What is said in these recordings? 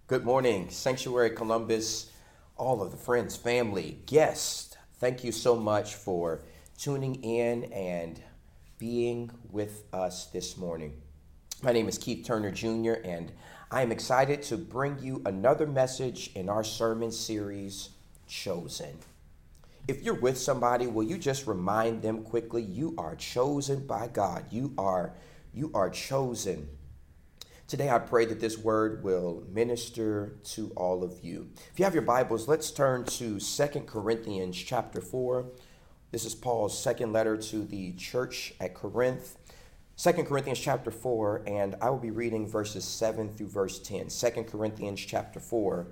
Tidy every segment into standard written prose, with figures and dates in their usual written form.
Good morning, Sanctuary Columbus, all of the friends, family, guests. Thank you so much for tuning in and being with us this morning. My name is Keith Turner Jr., and I am excited to bring you another message in our sermon series, Chosen. If you're with somebody, will you just remind them quickly, you are chosen by God. You are chosen. Today, I pray that this word will minister to all of you. If you have your Bibles, let's turn to 2 Corinthians chapter 4. This is Paul's second letter to the church at Corinth. 2 Corinthians chapter 4, and I will be reading verses 7 through verse 10. 2 Corinthians chapter 4,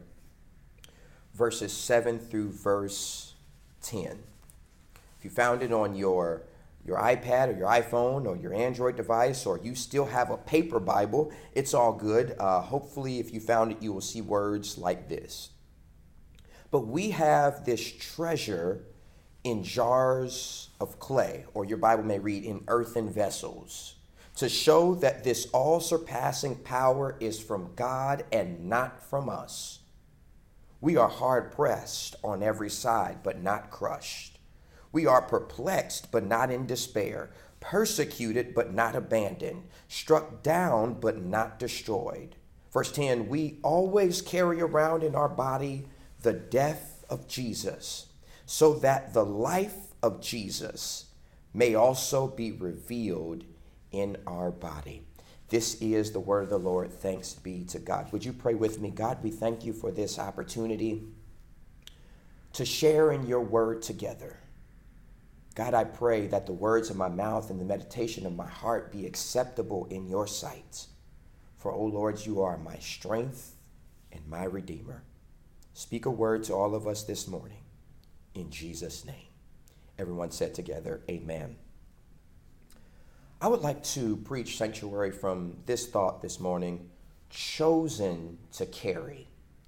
verses 7 through verse 10. If you found it on your iPad or your iPhone or your Android device, or you still have a paper Bible, it's all good. Hopefully, if you found it, you will see words like this. But we have this treasure in jars of clay, or your Bible may read in earthen vessels, to show that this all-surpassing power is from God and not from us. We are hard-pressed on every side, but not crushed. We are perplexed, but not in despair, persecuted, but not abandoned, struck down, but not destroyed. Verse 10, we always carry around in our body the death of Jesus, so that the life of Jesus may also be revealed in our body. This is the word of the Lord. Thanks be to God. Would you pray with me? God, we thank you for this opportunity to share in your word together. God, I pray that the words of my mouth and the meditation of my heart be acceptable in your sight. For, O Lord, you are my strength and my Redeemer. Speak a word to all of us this morning. In Jesus' name. Everyone said together, amen. I would like to preach Sanctuary from this thought this morning, chosen to carry.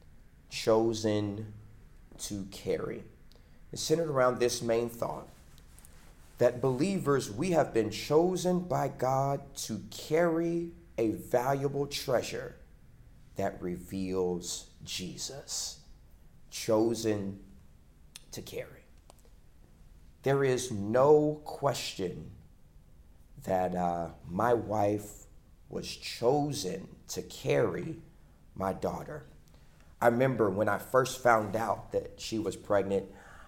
Chosen to carry. It's centered around this main thought, that believers, we have been chosen by God to carry a valuable treasure that reveals Jesus. Chosen to carry. There is no question that my wife was chosen to carry my daughter. I remember when I first found out that she was pregnant,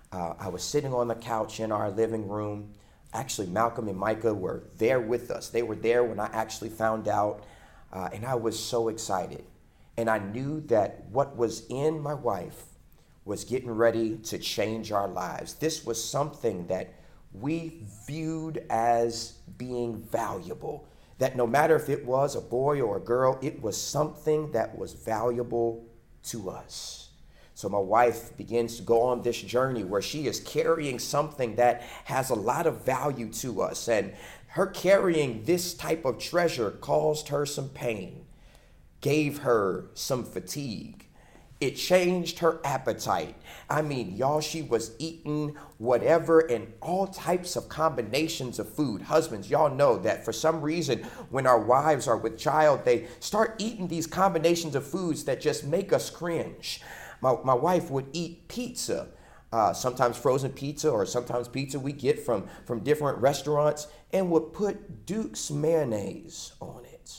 I was sitting on the couch in our living room. Actually, Malcolm and Micah were there with us. They were there when I actually found out, and I was so excited. And I knew that what was in my wife was getting ready to change our lives. This was something that we viewed as being valuable, that no matter if it was a boy or a girl, it was something that was valuable to us. So my wife begins to go on this journey where she is carrying something that has a lot of value to us. And her carrying this type of treasure caused her some pain, gave her some fatigue. It changed her appetite. I mean, y'all, she was eating whatever and all types of combinations of food. Husbands, y'all know that for some reason, when our wives are with child, they start eating these combinations of foods that just make us cringe. My wife would eat pizza, sometimes frozen pizza or sometimes pizza we get from different restaurants, and would put Duke's mayonnaise on it.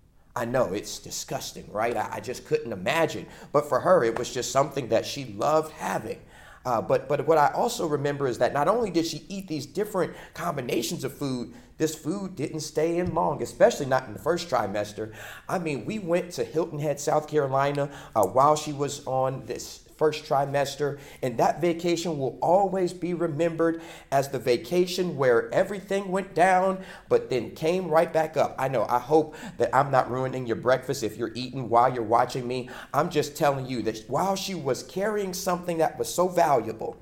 I know it's disgusting, right? I just couldn't imagine. But for her, it was just something that she loved having. But what I also remember is that not only did she eat these different combinations of food, this food didn't stay in long, especially not in the first trimester. I mean, we went to Hilton Head, South Carolina, while she was on this first trimester, and that vacation will always be remembered as the vacation where everything went down but then came right back up. I know, I hope that I'm not ruining your breakfast if you're eating while you're watching me. I'm just telling you that while she was carrying something that was so valuable,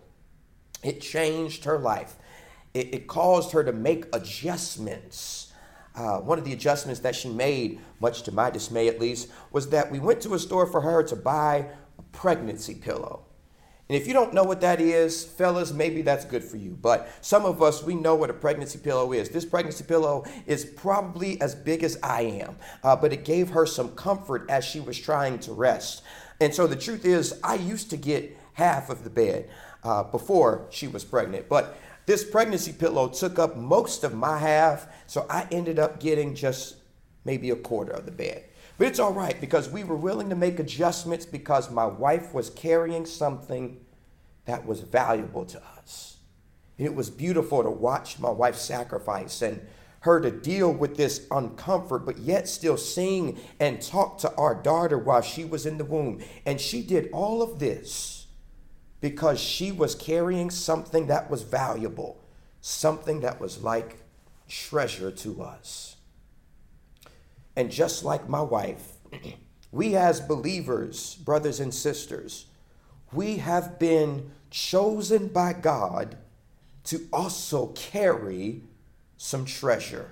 it changed her life. It caused her to make adjustments. One of the adjustments that she made, much to my dismay at least, was that we went to a store for her to buy a pregnancy pillow. And if you don't know what that is, fellas, maybe that's good for you. But some of us, we know what a pregnancy pillow is. This pregnancy pillow is probably as big as I am, but it gave her some comfort as she was trying to rest. And so the truth is, I used to get half of the bed before she was pregnant. But this pregnancy pillow took up most of my half, so I ended up getting just maybe a quarter of the bed. But it's all right because we were willing to make adjustments because my wife was carrying something that was valuable to us. And it was beautiful to watch my wife sacrifice and her to deal with this uncomfort, but yet still sing and talk to our daughter while she was in the womb. And she did all of this because she was carrying something that was valuable, something that was like treasure to us. And just like my wife, we as believers, brothers and sisters, we have been chosen by God to also carry some treasure.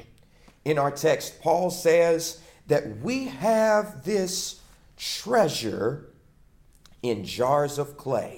In our text, Paul says that we have this treasure in jars of clay.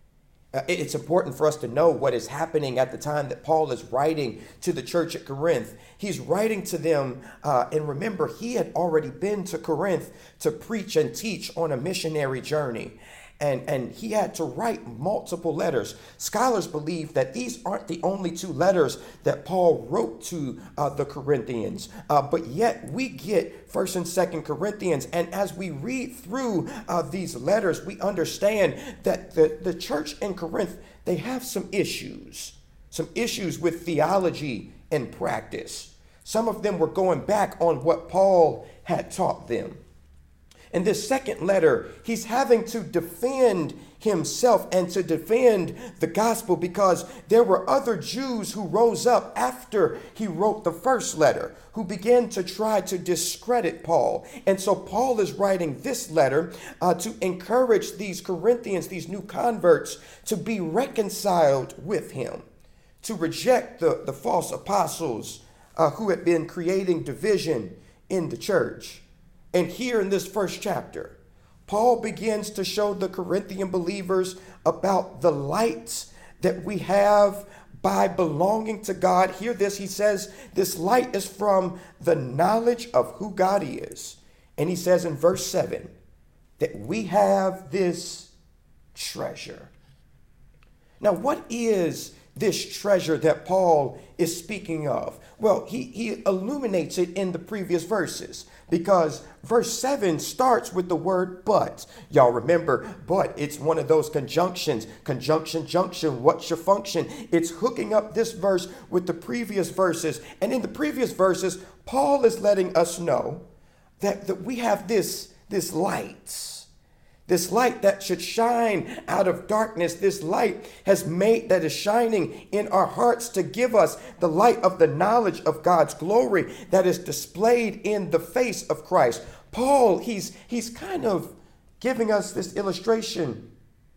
It's important for us to know what is happening at the time that Paul is writing to the church at Corinth. He's writing to them, and remember, he had already been to Corinth to preach and teach on a missionary journey. And he had to write multiple letters. Scholars believe that these aren't the only two letters that Paul wrote to the Corinthians, but yet we get 1st and 2nd Corinthians. And as we read through these letters, we understand that the church in Corinth, they have some issues with theology and practice. Some of them were going back on what Paul had taught them. In this second letter, he's having to defend himself and to defend the gospel because there were other Jews who rose up after he wrote the first letter who began to try to discredit Paul. And so Paul is writing this letter to encourage these Corinthians, these new converts, to be reconciled with him, to reject the false apostles who had been creating division in the church. And here in this first chapter, Paul begins to show the Corinthian believers about the light that we have by belonging to God. Hear this, he says, this light is from the knowledge of who God is. And he says in verse 7 that we have this treasure. Now, what is this treasure that Paul is speaking of? Well, he illuminates it in the previous verses because verse 7 starts with the word but. Y'all remember, but it's one of those conjunctions. Conjunction, junction, what's your function? It's hooking up this verse with the previous verses. And in the previous verses, Paul is letting us know that we have this light. This light that should shine out of darkness, this light that is shining in our hearts to give us the light of the knowledge of God's glory that is displayed in the face of Christ. Paul, he's kind of giving us this illustration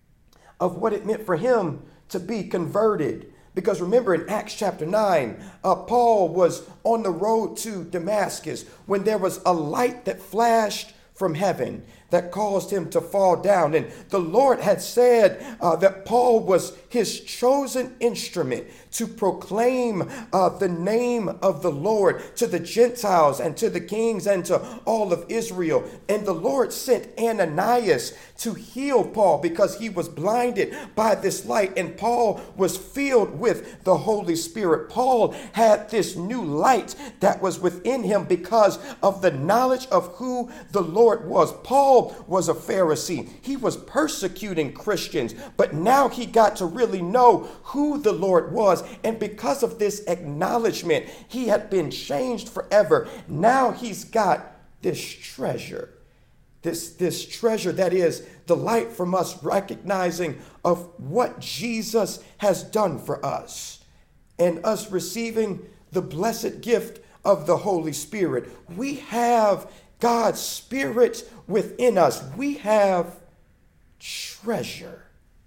of what it meant for him to be converted. Because remember in Acts chapter 9, Paul was on the road to Damascus when there was a light that flashed from heaven that caused him to fall down. And the Lord had said that Paul was his chosen instrument to proclaim the name of the Lord to the Gentiles and to the kings and to all of Israel. And the Lord sent Ananias to heal Paul because he was blinded by this light. And Paul was filled with the Holy Spirit. Paul had this new light that was within him because of the knowledge of who the Lord was. Paul was a Pharisee. He was persecuting Christians, but now he got to really know who the Lord was. And because of this acknowledgement, he had been changed forever. Now he's got this treasure, this treasure that is the light from us recognizing of what Jesus has done for us and us receiving the blessed gift of the Holy Spirit. We have God's Spirit within us. We have treasure.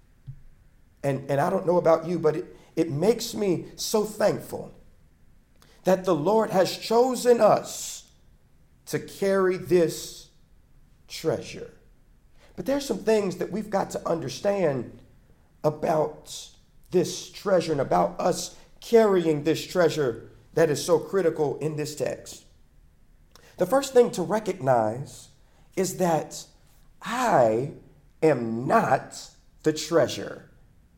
And I don't know about you, but it makes me so thankful that the Lord has chosen us to carry this treasure. But there's some things that we've got to understand about this treasure and about us carrying this treasure that is so critical in this text. The first thing to recognize is that I am not the treasure.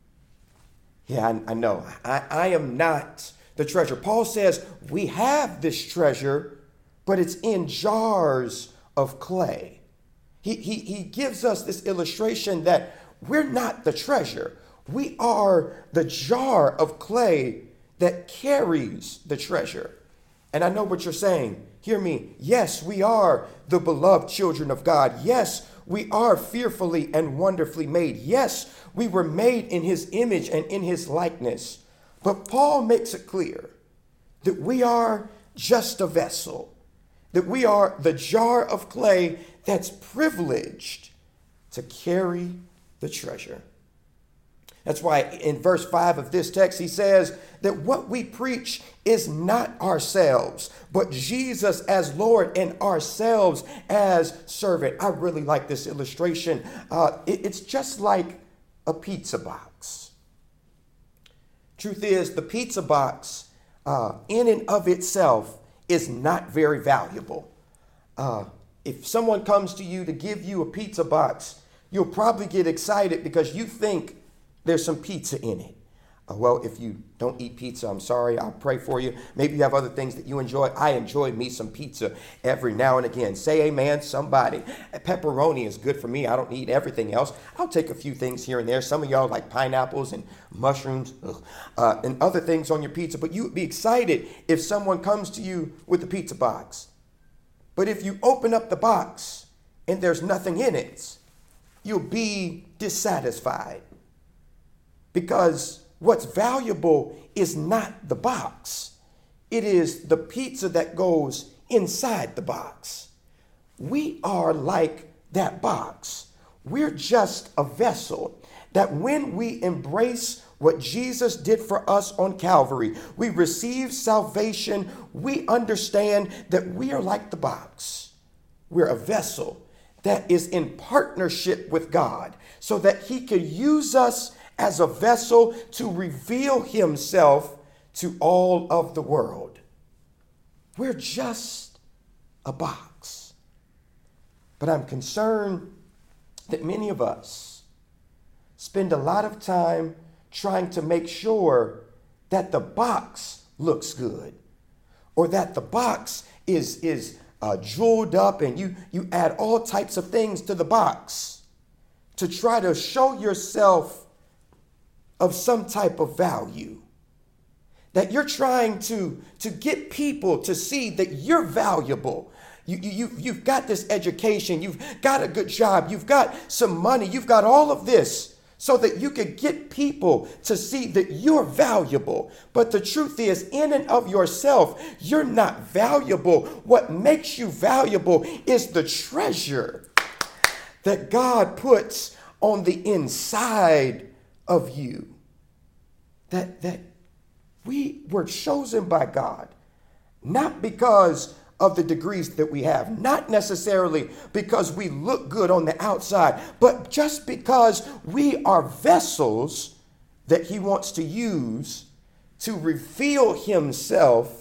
Yeah, I know. I am not the treasure. Paul says we have this treasure, but it's in jars of clay. He gives us this illustration that we're not the treasure. We are the jar of clay that carries the treasure. And I know what you're saying. Hear me. Yes, we are the beloved children of God. Yes, we are fearfully and wonderfully made. Yes, we were made in his image and in his likeness. But Paul makes it clear that we are just a vessel, that we are the jar of clay that's privileged to carry the treasure. That's why in verse 5 of this text, he says that what we preach is not ourselves, but Jesus as Lord and ourselves as servant. I really like this illustration. It's just like a pizza box. Truth is, the pizza box in and of itself is not very valuable. If someone comes to you to give you a pizza box, you'll probably get excited because you think there's some pizza in it. Well, if you don't eat pizza, I'm sorry. I'll pray for you. Maybe you have other things that you enjoy. I enjoy me some pizza every now and again. Say amen, somebody. Pepperoni is good for me. I don't eat everything else. I'll take a few things here and there. Some of y'all like pineapples and mushrooms and other things on your pizza. But you would be excited if someone comes to you with a pizza box. But if you open up the box and there's nothing in it, you'll be dissatisfied. Because what's valuable is not the box. It is the pizza that goes inside the box. We are like that box. We're just a vessel that when we embrace what Jesus did for us on Calvary, we receive salvation. We understand that we are like the box. We're a vessel that is in partnership with God so that he could use us as a vessel to reveal himself to all of the world. We're just a box. But I'm concerned that many of us spend a lot of time trying to make sure that the box looks good or that the box is jeweled up, and you add all types of things to the box to try to show yourself of some type of value, that you're trying to get people to see that you're valuable. You've got this education, you've got a good job, you've got some money, you've got all of this so that you could get people to see that you're valuable. But the truth is, in and of yourself, you're not valuable. What makes you valuable is the treasure that God puts on the inside of you. That we were chosen by God, not because of the degrees that we have, not necessarily because we look good on the outside, but just because we are vessels that he wants to use to reveal himself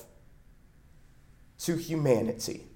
to humanity.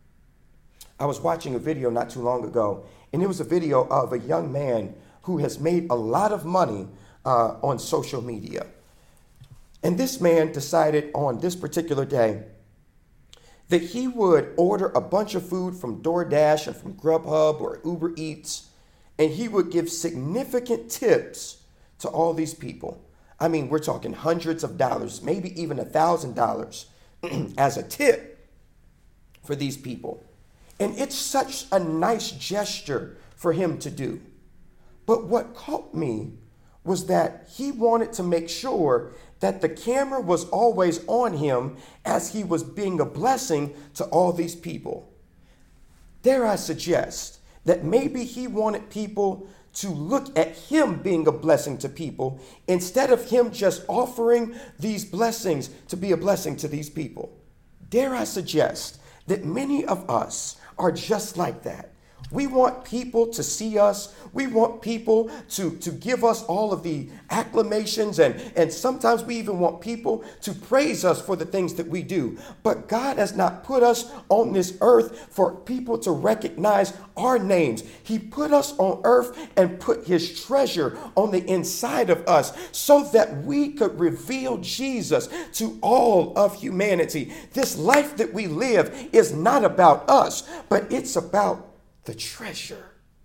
I was watching a video not too long ago, and it was a video of a young man who has made a lot of money on social media. And this man decided on this particular day that he would order a bunch of food from DoorDash and from Grubhub or Uber Eats, and he would give significant tips to all these people. I mean, we're talking hundreds of dollars, maybe even $1,000 as a tip for these people. And it's such a nice gesture for him to do. But what caught me was that he wanted to make sure that the camera was always on him as he was being a blessing to all these people. Dare I suggest that maybe he wanted people to look at him being a blessing to people instead of him just offering these blessings to be a blessing to these people. Dare I suggest that many of us are just like that. We want people to see us. We want people to give us all of the acclamations. And sometimes we even want people to praise us for the things that we do. But God has not put us on this earth for people to recognize our names. He put us on earth and put his treasure on the inside of us so that we could reveal Jesus to all of humanity. This life that we live is not about us, but it's about the treasure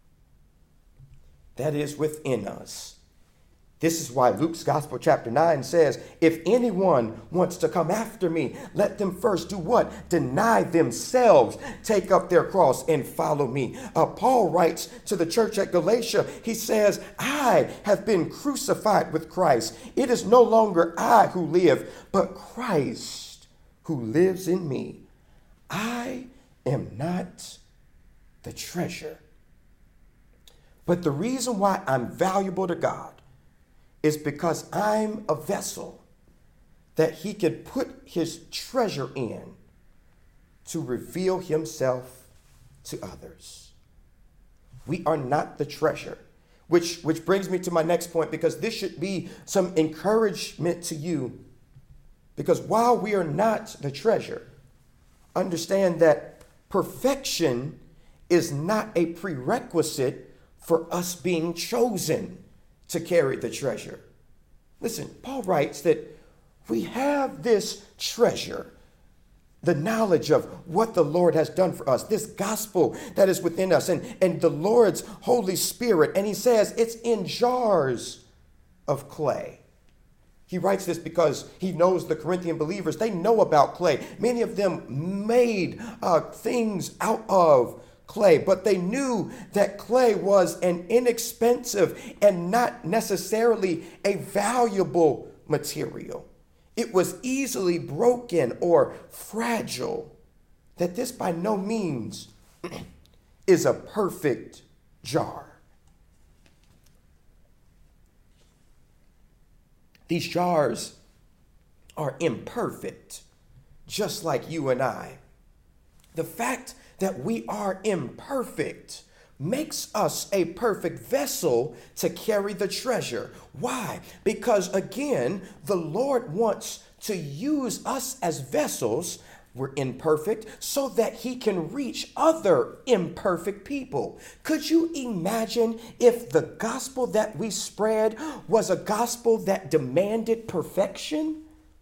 that is within us. This is why Luke's Gospel chapter 9 says, if anyone wants to come after me, let them first do what? Deny themselves, take up their cross and follow me. Paul writes to the church at Galatia, he says, I have been crucified with Christ. It is no longer I who live, but Christ who lives in me. I am not the treasure. But the reason why I'm valuable to God is because I'm a vessel that he can put his treasure in to reveal himself to others. We are not the treasure, which brings me to my next point, because this should be some encouragement to you. Because while we are not the treasure, understand that perfection is not a prerequisite for us being chosen to carry the treasure. Listen, Paul writes that we have this treasure, the knowledge of what the Lord has done for us, this gospel that is within us, and the Lord's Holy Spirit. And he says it's in jars of clay. He writes this because he knows the Corinthian believers, they know about clay. Many of them made things out of clay, but they knew that clay was an inexpensive and not necessarily a valuable material. It was easily broken or fragile, that this by no means is a perfect jar. These jars are imperfect, just like you and I. The fact that we are imperfect makes us a perfect vessel to carry the treasure. Why? Because again, the Lord wants to use us as vessels. We're imperfect so that he can reach other imperfect people. Could you imagine if the gospel that we spread was a gospel that demanded perfection?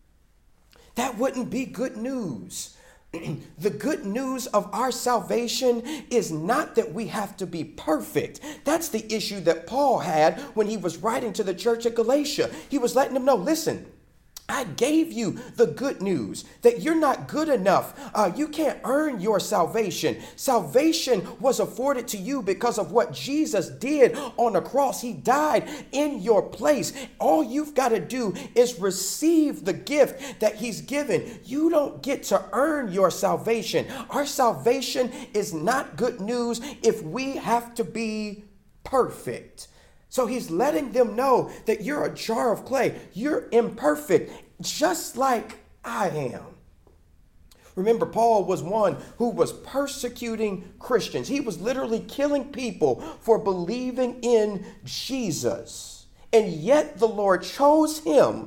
That wouldn't be good news. The good news of our salvation is not that we have to be perfect. That's the issue that Paul had when he was writing to the church at Galatia. He was letting them know, listen, I gave you the good news that you're not good enough. You can't earn your salvation. Salvation was afforded to you because of what Jesus did on the cross. He died in your place. All you've got to do is receive the gift that he's given. You don't get to earn your salvation. Our salvation is not good news if we have to be perfect. So he's letting them know that you're a jar of clay. You're imperfect, just like I am. Remember, Paul was one who was persecuting Christians. He was literally killing people for believing in Jesus. And yet the Lord chose him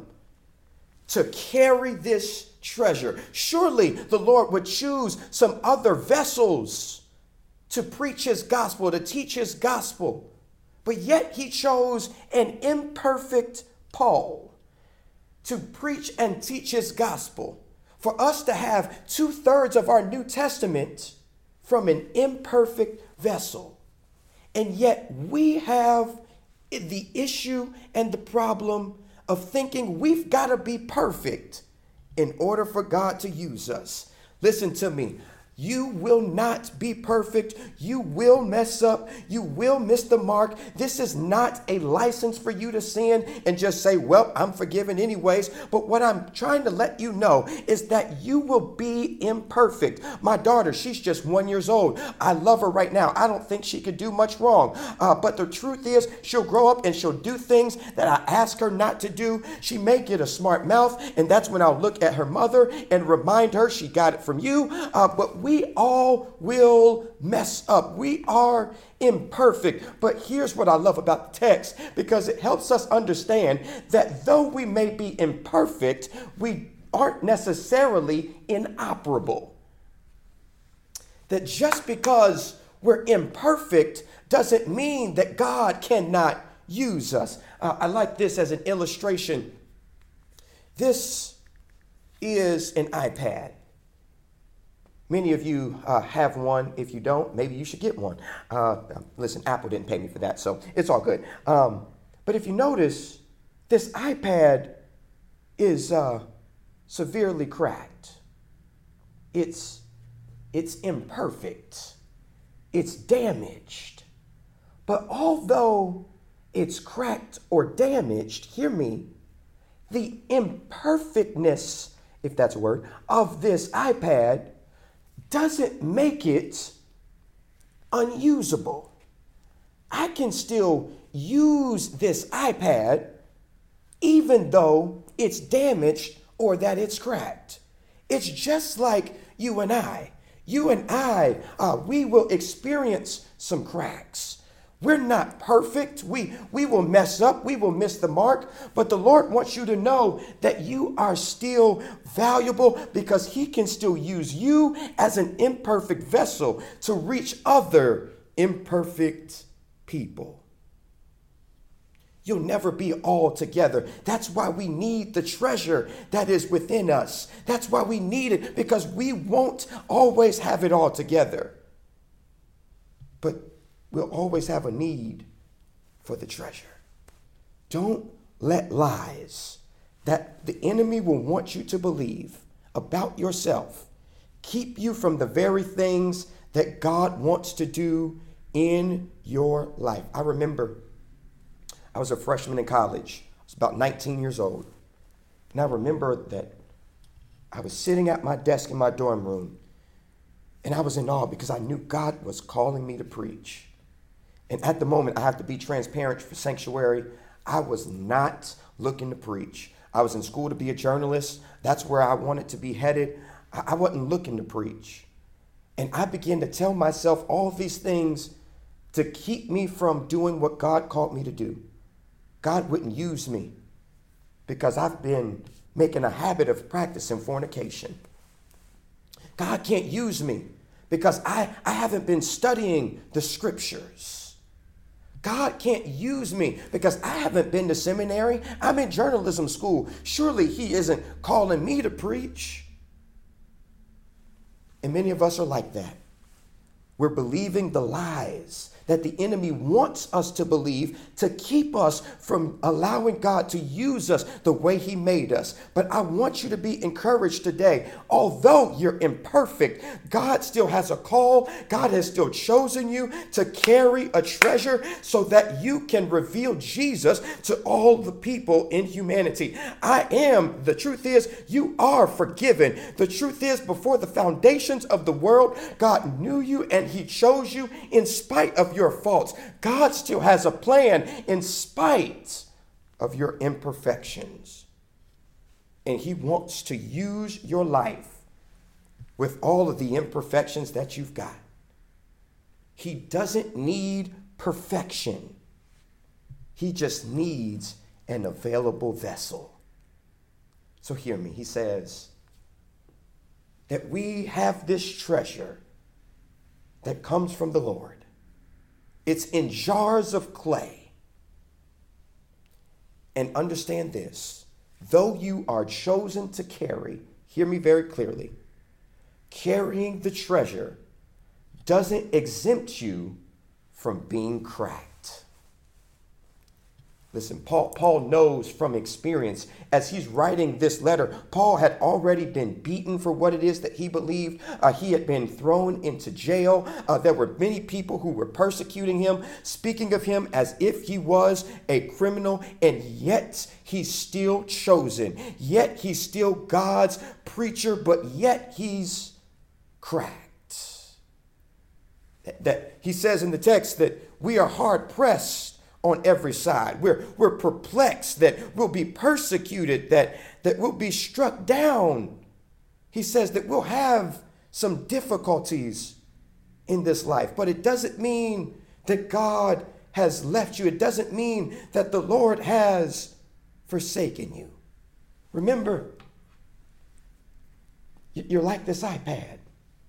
to carry this treasure. Surely the Lord would choose some other vessels to preach his gospel, to teach his gospel. But yet he chose an imperfect Paul to preach and teach his gospel. For us to have 2/3 of our New Testament from an imperfect vessel. And yet we have the issue and the problem of thinking we've got to be perfect in order for God to use us. Listen to me. You will not be perfect. You will mess up. You will miss the mark. This is not a license for you to sin and just say, well, I'm forgiven anyways. But what I'm trying to let you know is that you will be imperfect. My daughter, she's just 1 year old. I love her right now. I don't think she could do much wrong. But the truth is, she'll grow up and she'll do things that I ask her not to do. She may get a smart mouth, and that's when I'll look at her mother and remind her she got it from you. But we all will mess up. We are imperfect. But here's what I love about the text, because it helps us understand that though we may be imperfect, we aren't necessarily inoperable. That just because we're imperfect doesn't mean that God cannot use us. I like this as an illustration. This is an iPad. Many of you have one. If you don't, maybe you should get one. Listen, Apple didn't pay me for that, so it's all good. But if you notice, this iPad is severely cracked. It's imperfect. It's damaged. But although it's cracked or damaged, hear me, the imperfectness, if that's a word, of this iPad doesn't make it unusable. I can still use this iPad even though it's damaged or that it's cracked. It's just like you and I. You and I, we will experience some cracks. We're not perfect. We will mess up. We will miss the mark. But the Lord wants you to know that you are still valuable, because he can still use you as an imperfect vessel to reach other imperfect people. You'll never be all together. That's why we need the treasure that is within us. That's why we need it, because we won't always have it all together. But we'll always have a need for the treasure. Don't let lies that the enemy will want you to believe about yourself keep you from the very things that God wants to do in your life. I remember I was a freshman in college. I was about 19 years old. And I remember that I was sitting at my desk in my dorm room, and I was in awe because I knew God was calling me to preach. And at the moment, I have to be transparent for Sanctuary, I was not looking to preach. I was in school to be a journalist. That's where I wanted to be headed. I wasn't looking to preach. And I began to tell myself all these things to keep me from doing what God called me to do. God wouldn't use me because I've been making a habit of practicing fornication. God can't use me because I haven't been studying the scriptures. God can't use me because I haven't been to seminary. I'm in journalism school. Surely he isn't calling me to preach. And many of us are like that. We're believing the lies that the enemy wants us to believe to keep us from allowing God to use us the way he made us. But I want you to be encouraged today. Although you're imperfect, God still has a call. God has still chosen you to carry a treasure so that you can reveal Jesus to all the people in humanity. The truth is, you are forgiven. The truth is, before the foundations of the world, God knew you and he chose you in spite of your faults. God still has a plan in spite of your imperfections. And he wants to use your life with all of the imperfections that you've got. He doesn't need perfection. He just needs an available vessel. So hear me. He says that we have this treasure that comes from the Lord. It's in jars of clay. And understand this, though you are chosen to carry, hear me very clearly, carrying the treasure doesn't exempt you from being cracked. Listen, Paul knows from experience, as he's writing this letter, Paul had already been beaten for what it is that he believed. He had been thrown into jail. There were many people who were persecuting him, speaking of him as if he was a criminal, and yet he's still chosen. Yet he's still God's preacher, but yet he's cracked. That he says in the text that we are hard pressed on every side. We're perplexed, that we'll be persecuted, that we'll be struck down. He says that we'll have some difficulties in this life, but it doesn't mean that God has left you. It doesn't mean that the Lord has forsaken you. Remember, you're like this iPad.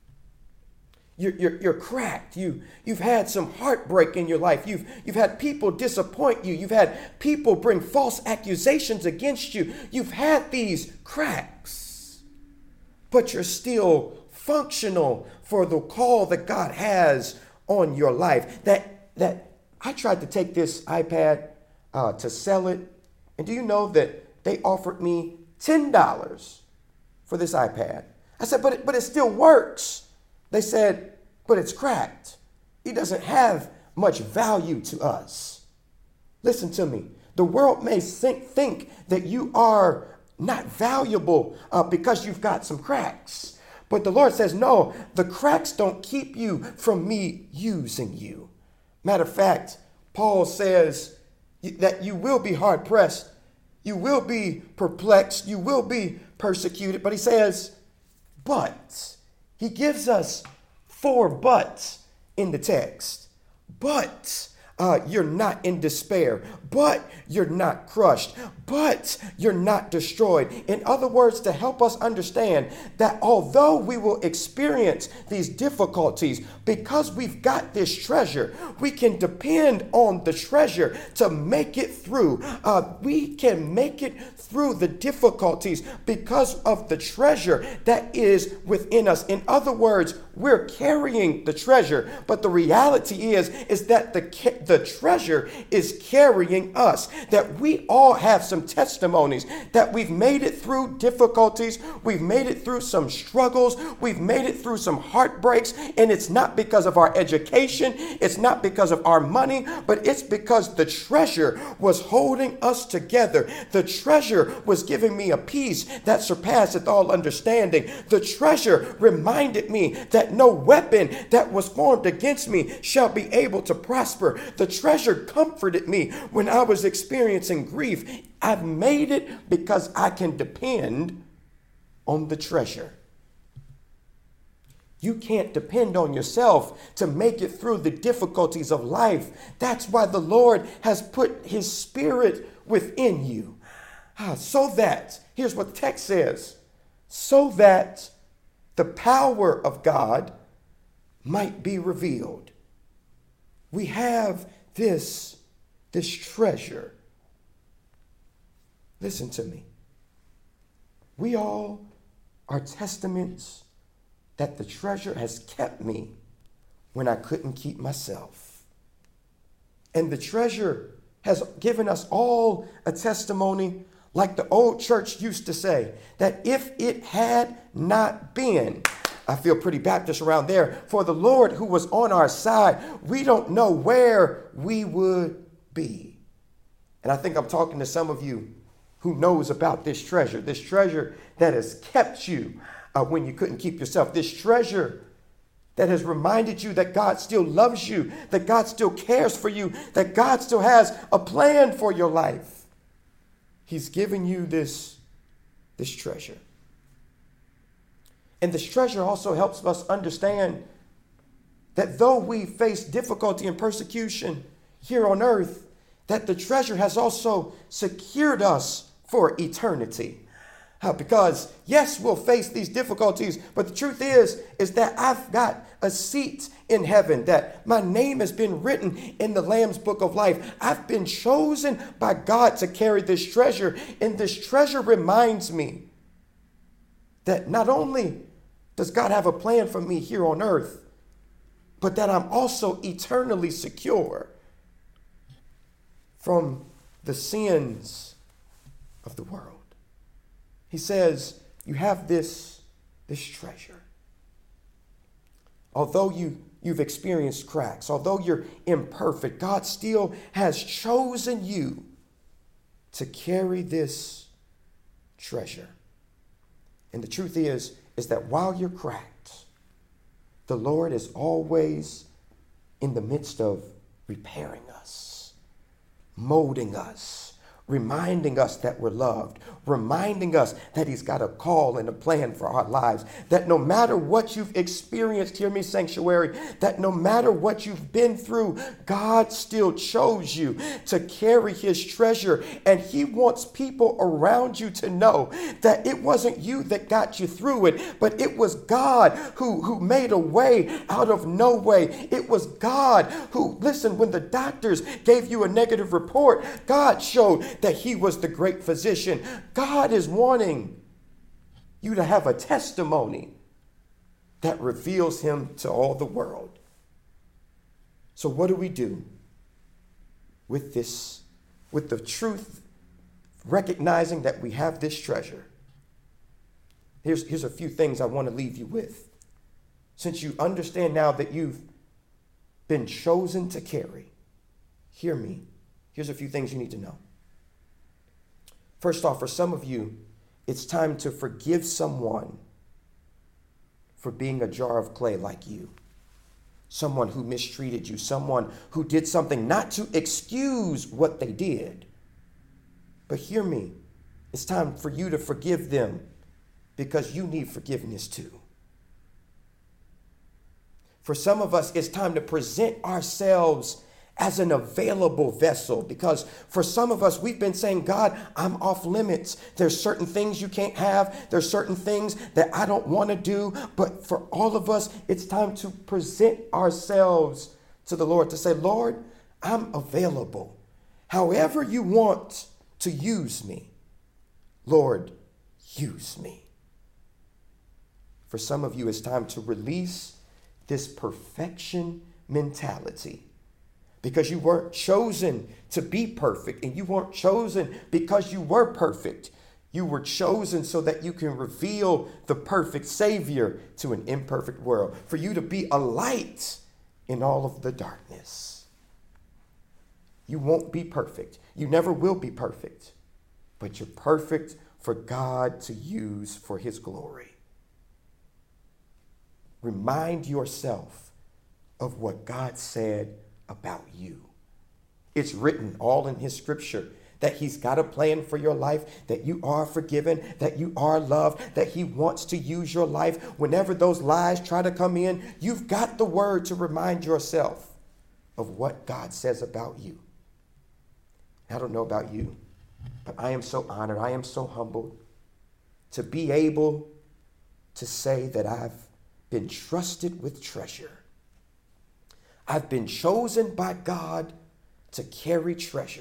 You're cracked. You've had some heartbreak in your life. You've had people disappoint you. You've had people bring false accusations against you. You've had these cracks, but you're still functional for the call that God has on your life. That I tried to take this iPad to sell it, and do you know that they offered me $10 for this iPad? I said, but it still works. They said, but it's cracked. It doesn't have much value to us. Listen to me. The world may think that you are not valuable because you've got some cracks. But the Lord says, no, the cracks don't keep you from me using you. Matter of fact, Paul says that you will be hard pressed. You will be perplexed. You will be persecuted. But he says, but. He gives us 4 buts in the text. But you're not in despair. But you're not crushed. But you're not destroyed. In other words, to help us understand that although we will experience these difficulties, because we've got this treasure, we can depend on the treasure to make it through. We can make it through the difficulties because of the treasure that is within us. In other words, we're carrying the treasure, but the reality is that the treasure is carrying us. That we all have some testimonies that we've made it through difficulties, we've made it through some struggles, we've made it through some heartbreaks, and it's not because of our education, it's not because of our money, but it's because the treasure was holding us together. The treasure was giving me a peace that surpasseth all understanding. The treasure reminded me that no weapon that was formed against me shall be able to prosper. The treasure comforted me when I was experiencing grief. I've made it because I can depend on the treasure. You can't depend on yourself to make it through the difficulties of life. That's why the Lord has put his spirit within you. So that, here's what the text says, so that the power of God might be revealed. We have this treasure. Listen to me. We all are testaments that the treasure has kept me when I couldn't keep myself. And the treasure has given us all a testimony, like the old church used to say, that if it had not been, I feel pretty Baptist around there, for the Lord who was on our side, we don't know where we would be. And I think I'm talking to some of you who knows about this treasure that has kept you when you couldn't keep yourself, this treasure that has reminded you that God still loves you, that God still cares for you, that God still has a plan for your life. He's given you this treasure. And this treasure also helps us understand that though we face difficulty and persecution here on earth, that the treasure has also secured us for eternity. Because yes, we'll face these difficulties, but the truth is that I've got a seat in heaven, that my name has been written in the Lamb's Book of Life. I've been chosen by God to carry this treasure, and this treasure reminds me that not only does God have a plan for me here on earth, but that I'm also eternally secure from the sins of the world. He says, you have this treasure. Although you've experienced cracks, although you're imperfect, God still has chosen you to carry this treasure. And the truth is that while you're cracked, the Lord is always in the midst of repairing us, molding us, reminding us that we're loved, reminding us that he's got a call and a plan for our lives, that no matter what you've experienced, hear me, sanctuary, that no matter what you've been through, God still chose you to carry his treasure. And he wants people around you to know that it wasn't you that got you through it, but it was God who made a way out of no way. It was God who, listen, when the doctors gave you a negative report, God showed that he was the great physician. God is wanting you to have a testimony that reveals him to all the world. So what do we do with this, with the truth, recognizing that we have this treasure? Here's a few things I want to leave you with. Since you understand now that you've been chosen to carry, hear me. Here's a few things you need to know. First off, for some of you, it's time to forgive someone for being a jar of clay like you. Someone who mistreated you, someone who did something, not to excuse what they did. But hear me, it's time for you to forgive them because you need forgiveness too. For some of us, it's time to present ourselves as an available vessel, because for some of us, we've been saying, God, I'm off limits. There's certain things you can't have. There's certain things that I don't want to do. But for all of us, it's time to present ourselves to the Lord, to say, Lord, I'm available. However you want to use me, Lord, use me. For some of you, it's time to release this perfection mentality. Because you weren't chosen to be perfect, and you weren't chosen because you were perfect. You were chosen so that you can reveal the perfect Savior to an imperfect world, for you to be a light in all of the darkness. You won't be perfect. You never will be perfect, but you're perfect for God to use for his glory. Remind yourself of what God said about you. It's written all in his scripture that he's got a plan for your life, that you are forgiven, that you are loved, that he wants to use your life. Whenever those lies try to come in, you've got the word to remind yourself of what God says about you. I don't know about you, but I am so honored, I am so humbled to be able to say that I've been trusted with treasure. I've been chosen by God to carry treasure.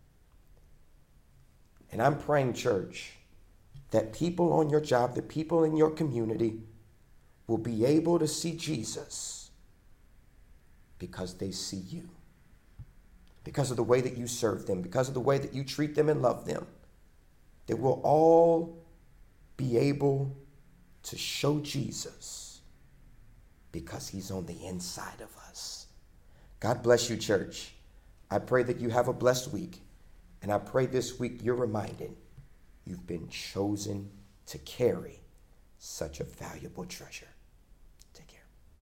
And I'm praying, church, that people on your job, the people in your community will be able to see Jesus because they see you. Because of the way that you serve them, because of the way that you treat them and love them. They will all be able to show Jesus because he's on the inside of us. God bless you, church. I pray that you have a blessed week. And I pray this week you're reminded you've been chosen to carry such a valuable treasure.